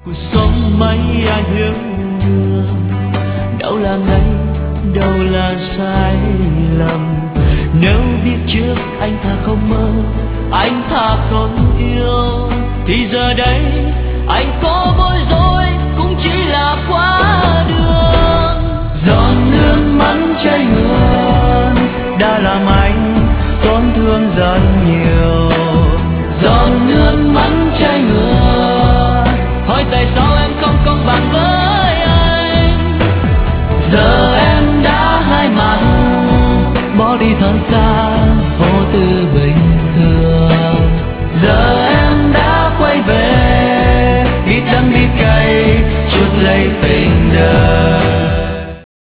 cuộc sống mấy ai hướng đường, đâu là ngay đâu là sai lầm. Nếu biết trước anh thà không mơ, anh thà không yêu, thì giờ đây anh có bối rối cũng chỉ là quá đường. Giọt nước mắt chảy ngược đã làm anh tổn thương rất nhiều. Giọt nước mắt chảy ngược hỏi tại sao em không công bằng với anh. Giờ em đã hai mặt bỏ đi thật xa,